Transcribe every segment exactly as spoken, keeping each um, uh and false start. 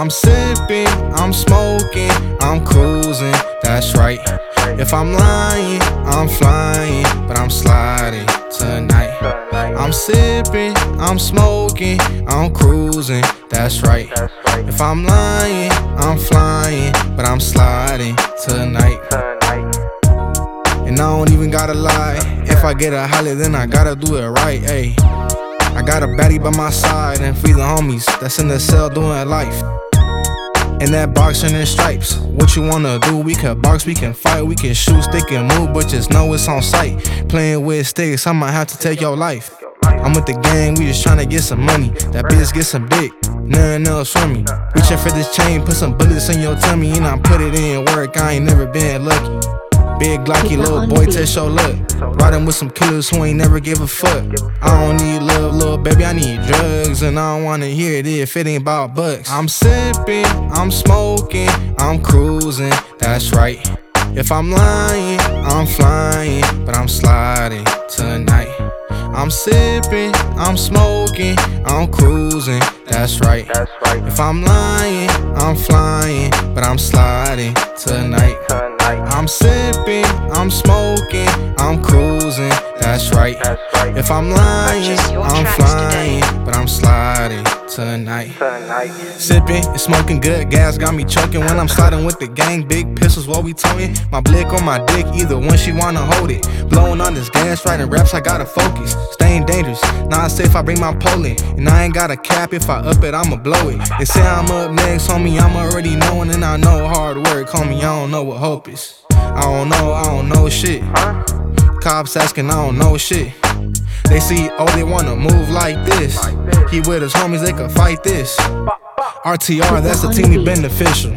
I'm sipping, I'm smoking, I'm cruising, that's right. If I'm lying, I'm flying, but I'm sliding tonight. I'm sipping, I'm smoking, I'm cruising, that's right. If I'm lying, I'm flying, but I'm sliding tonight. And I don't even gotta lie. If I get a holly, then I gotta do it right, ayy. I got a baddie by my side and free the homies that's in the cell doing life. In that boxing and stripes, what you wanna do? We can box, we can fight, we can shoot, stick and move, but just know it's on sight. Playing with sticks, I might have to take your life. I'm with the gang, we just tryna get some money. That bitch get some dick, nothing else for me. Reaching for this chain, put some bullets in your tummy, and I put it in work, I ain't never been lucky. Big Glocky, little boy, test your luck. Riding with some killers who ain't never give a fuck. I don't need love, little baby, I need drugs. And I don't wanna hear it if it ain't about bucks. I'm sipping, I'm smoking, I'm cruising, that's right. If I'm lying, I'm flying, but I'm sliding tonight. I'm sipping, I'm smoking, I'm cruising, that's right. If I'm lying, I'm flying, but I'm sliding tonight. I'm sipping, I'm smoking, I'm cruising, that's right. If I'm lying, I'm flying, but I'm sliding tonight. Sipping and smoking good, gas got me choking when I'm sliding with the gang. Big pistols while we talking, my blick on my dick, either one she wanna hold it. Blowing on this gas, writing raps, I gotta focus. Staying dangerous, not safe, I bring my pole in. And I ain't got a cap, if I up it, I'ma blow it. They say I'm up next, homie, I'm already knowing. And I know hard work, homie, I don't know what hope is. I don't know, I don't know shit. Cops asking, I don't know shit. They see, oh, they wanna move like this. He with his homies, they could fight this. R T R, that's the team, we beneficial.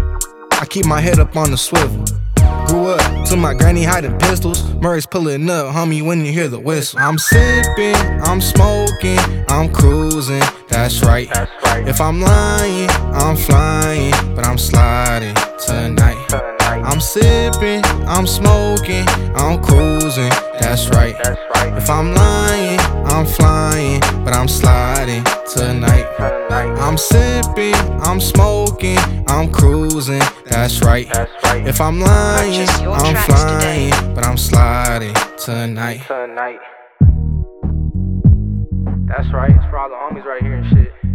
I keep my head up on the swivel. Grew up to my granny hiding pistols. Murray's pulling up, homie, when you hear the whistle. I'm sipping, I'm smoking, I'm cruising, that's right. If I'm lying, I'm flying, but I'm sliding tonight. I'm sipping, I'm smoking, I'm cruising, that's right. If I'm lying, I'm flying, but I'm sliding tonight. I'm sipping, I'm smoking, I'm cruising, that's right. If I'm lying, I'm flying, but I'm sliding tonight. That's right, it's for all the homies right here and shit.